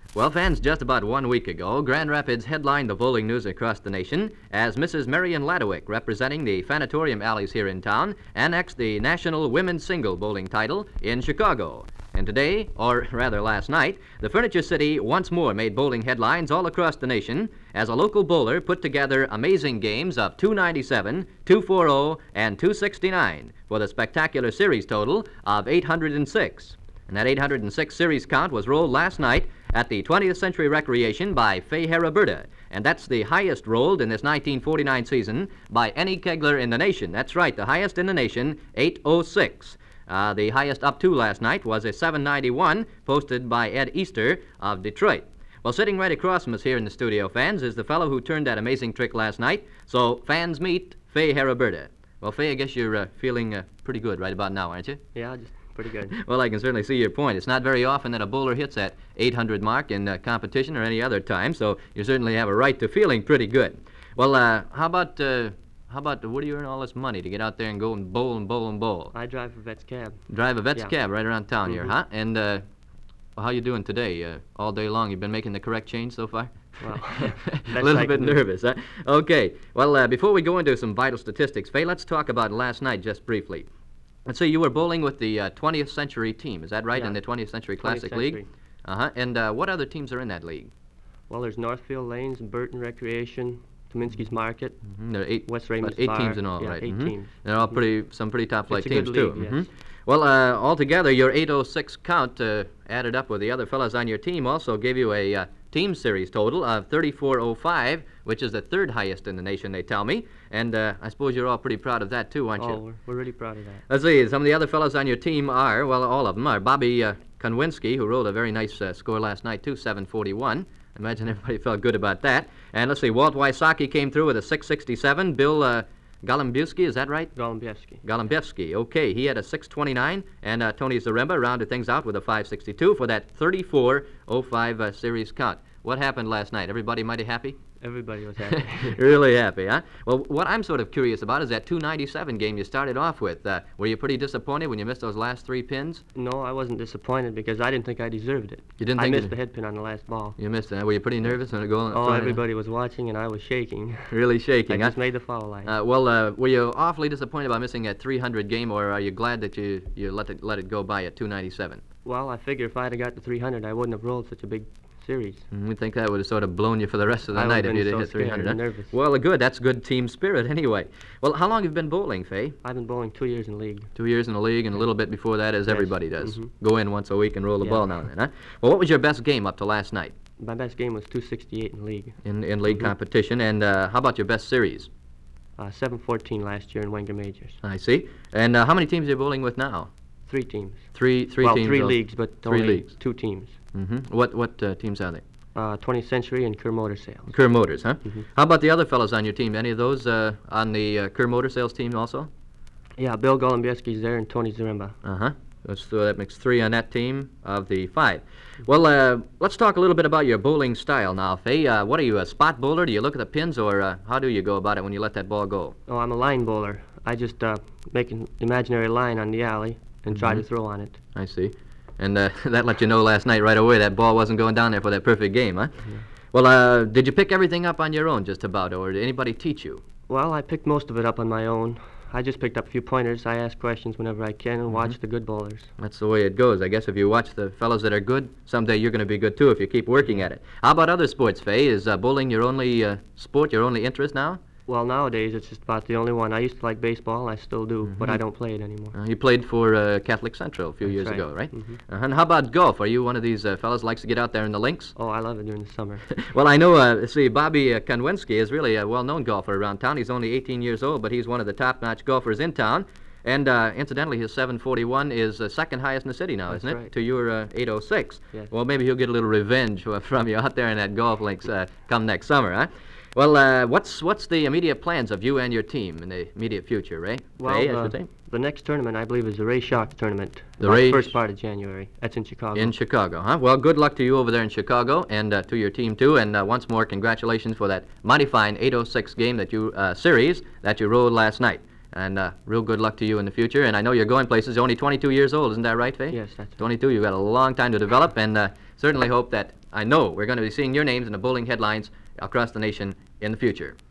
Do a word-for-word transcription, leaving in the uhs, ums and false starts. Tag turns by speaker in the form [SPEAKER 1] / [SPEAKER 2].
[SPEAKER 1] Well, fans, just about one week ago, Grand Rapids headlined the bowling news across the nation as Missus Marion Ladowick, representing the Fanatorium Alleys here in town, annexed the National Women's Single Bowling title in Chicago. And today, or rather last night, the Furniture City once more made bowling headlines all across the nation as a local bowler put together amazing games of two ninety-seven, two forty, and two sixty-nine with a spectacular series total of eight hundred six. And that eight hundred six series count was rolled last night at the twentieth Century Recreation by Fay Haraberta, and that's the highest rolled in this nineteen forty-nine season by any kegler in the nation. That's right, the highest in the nation, eight oh six. Uh, the highest up to last night was a seven ninety-one posted by Ed Easter of Detroit. Well, sitting right across from us here in the studio, fans, is the fellow who turned that amazing trick last night. So, fans, meet Fay Haraberta. Well, Fay, I guess you're uh, feeling uh, pretty good right about now, aren't you?
[SPEAKER 2] Yeah, just pretty good.
[SPEAKER 1] Well, I can certainly see your point. It's not very often that a bowler hits that eight hundred mark in uh, competition or any other time, so you certainly have a right to feeling pretty good. Well, uh, how about uh, how about where do you earn all this money to get out there and go and bowl and bowl and bowl?
[SPEAKER 2] I drive a vet's cab.
[SPEAKER 1] Drive a vet's
[SPEAKER 2] Yeah.
[SPEAKER 1] cab right around town
[SPEAKER 2] Mhm.
[SPEAKER 1] here, huh? And uh, well, how you doing today? Uh, all day long, you've been making the correct change so far?
[SPEAKER 2] Well,
[SPEAKER 1] a
[SPEAKER 2] best
[SPEAKER 1] little
[SPEAKER 2] I
[SPEAKER 1] bit
[SPEAKER 2] can do.
[SPEAKER 1] nervous, huh? Okay. Well, uh, before we go into some vital statistics, Fay, let's talk about last night just briefly. Let's see, you were bowling with the uh, twentieth Century team, is that right?
[SPEAKER 2] Yeah.
[SPEAKER 1] In the twentieth Century
[SPEAKER 2] twentieth
[SPEAKER 1] Classic League?
[SPEAKER 2] Century.
[SPEAKER 1] Uh-huh. And uh, what other teams are in that league?
[SPEAKER 2] Well, there's Northfield Lanes, Burton Recreation, Tominski's Market,
[SPEAKER 1] Mm-hmm. There are eight,
[SPEAKER 2] West
[SPEAKER 1] about
[SPEAKER 2] Raymond's
[SPEAKER 1] eight
[SPEAKER 2] Bar.
[SPEAKER 1] teams in all,
[SPEAKER 2] Yeah,
[SPEAKER 1] right?
[SPEAKER 2] eight
[SPEAKER 1] Mhm.
[SPEAKER 2] teams.
[SPEAKER 1] They're all
[SPEAKER 2] Mhm.
[SPEAKER 1] pretty, some pretty top-flight
[SPEAKER 2] It's a good
[SPEAKER 1] teams, too.
[SPEAKER 2] league,
[SPEAKER 1] Mhm.
[SPEAKER 2] yes.
[SPEAKER 1] Well, uh, altogether, your eight oh six count uh, added up with the other fellas on your team also gave you a uh, team series total of thirty-four oh five, which is the third highest in the nation, they tell me. And uh, I suppose you're all pretty proud of that, too, aren't you?
[SPEAKER 2] Oh, we're, we're really proud of that.
[SPEAKER 1] Let's see, some of the other fellows on your team are, well, all of them are Bobby uh, Konwinski, who rolled a very nice uh, score last night, too, seven forty-one. Imagine everybody felt good about that. And let's see, Walt Wysocki came through with a six sixty-seven. Bill uh, Golombiewski, is that right?
[SPEAKER 2] Golombiewski.
[SPEAKER 1] Golombiewski, okay. He had a six twenty-nine, and uh, Tony Zaremba rounded things out with a five sixty-two for that thirty-four oh five uh, series count. What happened last night? Everybody mighty happy?
[SPEAKER 2] Everybody was happy.
[SPEAKER 1] Really happy, huh? Well, what I'm sort of curious about is that two ninety-seven game you started off with. Uh, were you pretty disappointed when you missed those last three pins?
[SPEAKER 2] No, I wasn't disappointed because I didn't think I deserved it.
[SPEAKER 1] You didn't
[SPEAKER 2] I
[SPEAKER 1] think
[SPEAKER 2] missed
[SPEAKER 1] you-
[SPEAKER 2] the head pin on the last ball.
[SPEAKER 1] You missed it. Were you pretty nervous when it going?
[SPEAKER 2] Oh,
[SPEAKER 1] throwing it?
[SPEAKER 2] everybody was watching and I was shaking.
[SPEAKER 1] Really
[SPEAKER 2] I
[SPEAKER 1] shaking, huh?
[SPEAKER 2] just made the foul line.
[SPEAKER 1] Uh, well, uh, were you awfully disappointed about missing that three hundred game, or are you glad that you, you let it let it go by at two ninety-seven?
[SPEAKER 2] Well, I figure if I'd have got to three hundred, I wouldn't have rolled such a big series.
[SPEAKER 1] Mm, we think that would have sort of blown you for the rest of the
[SPEAKER 2] I
[SPEAKER 1] night
[SPEAKER 2] would've
[SPEAKER 1] if you'd
[SPEAKER 2] been
[SPEAKER 1] have
[SPEAKER 2] so
[SPEAKER 1] hit
[SPEAKER 2] scared
[SPEAKER 1] three hundred.
[SPEAKER 2] and
[SPEAKER 1] huh?
[SPEAKER 2] nervous.
[SPEAKER 1] Well, uh, good. That's good team spirit anyway. Well, how long have you been bowling, Fay?
[SPEAKER 2] I've been bowling two years in league.
[SPEAKER 1] Two years in the league, and a little bit before that, as
[SPEAKER 2] Yes.
[SPEAKER 1] everybody does.
[SPEAKER 2] Mhm.
[SPEAKER 1] Go in once a week and roll the
[SPEAKER 2] Yeah.
[SPEAKER 1] ball now and then, huh? Well, what was your best game up to last night
[SPEAKER 2] My best game was two sixty-eight in league.
[SPEAKER 1] in, in league
[SPEAKER 2] Mhm.
[SPEAKER 1] competition? And uh, how about your best series?
[SPEAKER 2] Uh, seven fourteen last year in Wenger Majors.
[SPEAKER 1] I see. And uh, how many teams are you bowling with now?
[SPEAKER 2] Three teams.
[SPEAKER 1] Three, three
[SPEAKER 2] well,
[SPEAKER 1] teams.
[SPEAKER 2] three
[SPEAKER 1] al-
[SPEAKER 2] leagues, but
[SPEAKER 1] three
[SPEAKER 2] only
[SPEAKER 1] leagues.
[SPEAKER 2] two teams.
[SPEAKER 1] Mm-hmm. What what uh, teams are they?
[SPEAKER 2] Uh, twentieth Century and Kerr Motor Sales.
[SPEAKER 1] Kerr Motors, huh?
[SPEAKER 2] Mhm.
[SPEAKER 1] How about the other fellows on your team? Any of those uh, on the uh, Kerr Motor Sales team also?
[SPEAKER 2] Yeah, Bill Golombiewski's there and Tony Zaremba.
[SPEAKER 1] Uh-huh. So that makes three on that team of the five. Well, uh, let's talk a little bit about your bowling style now, Fay. Uh, what are you, a spot bowler? Do you look at the pins, or uh, how do you go about it when you let that ball go?
[SPEAKER 2] Oh, I'm a line bowler. I just uh, make an imaginary line on the alley and try to
[SPEAKER 1] Mhm.
[SPEAKER 2] throw on it.
[SPEAKER 1] I see. And uh, that let you know last night right away that ball wasn't going down there for that perfect game, huh?
[SPEAKER 2] Yeah.
[SPEAKER 1] Well, uh, did you pick everything up on your own just about, or did anybody teach you?
[SPEAKER 2] Well, I picked most of it up on my own. I just picked up a few pointers. I ask questions whenever I can and watch the good bowlers.
[SPEAKER 1] That's the way it goes. I guess if you watch the fellows that are good, someday you're going to be good too if you keep working at it. How about other sports, Fay? Is uh, bowling your only uh, sport, your only interest now?
[SPEAKER 2] Well, nowadays it's just about the only one. I used to like baseball, I still do, but I
[SPEAKER 1] Mhm.
[SPEAKER 2] don't play it anymore.
[SPEAKER 1] Uh, you played for uh, Catholic Central a few
[SPEAKER 2] That's
[SPEAKER 1] years
[SPEAKER 2] right.
[SPEAKER 1] ago, right?
[SPEAKER 2] Mhm.
[SPEAKER 1] Uh-huh. And how about golf? Are you one of these uh, fellows likes to get out there in the links?
[SPEAKER 2] Oh, I love it during the summer.
[SPEAKER 1] Well, I know, uh, see, Bobby uh, Konwinski is really a well-known golfer around town. He's only eighteen years old, but he's one of the top-notch golfers in town. And uh, incidentally, his seven forty-one is uh, second highest in the city now,
[SPEAKER 2] That's
[SPEAKER 1] isn't it?
[SPEAKER 2] right.
[SPEAKER 1] To your uh, eight oh six.
[SPEAKER 2] Yes.
[SPEAKER 1] Well, maybe he'll get a little revenge uh, from you out there in that golf links uh, come next summer, huh? Well, uh, what's what's the immediate plans of you and your team in the immediate future, Ray?
[SPEAKER 2] Well,
[SPEAKER 1] Ray, I
[SPEAKER 2] uh,
[SPEAKER 1] should say.
[SPEAKER 2] the next tournament, I believe, is the Ray Shock tournament.
[SPEAKER 1] The
[SPEAKER 2] about
[SPEAKER 1] Ray
[SPEAKER 2] first
[SPEAKER 1] Sh-
[SPEAKER 2] part of January. That's in Chicago.
[SPEAKER 1] In Chicago, huh? Well, good luck to you over there in Chicago, and uh, to your team too. And uh, once more, congratulations for that mighty fine eight oh six game that you uh, series that you rode last night. And uh, real good luck to you in the future. And I know you're going places. You're only twenty-two years old, isn't that right, Fay?
[SPEAKER 2] Yes, that's right.
[SPEAKER 1] twenty-two. You've got a long time to develop, and uh, certainly hope that I know we're going to be seeing your names in the bowling headlines across the nation in the future.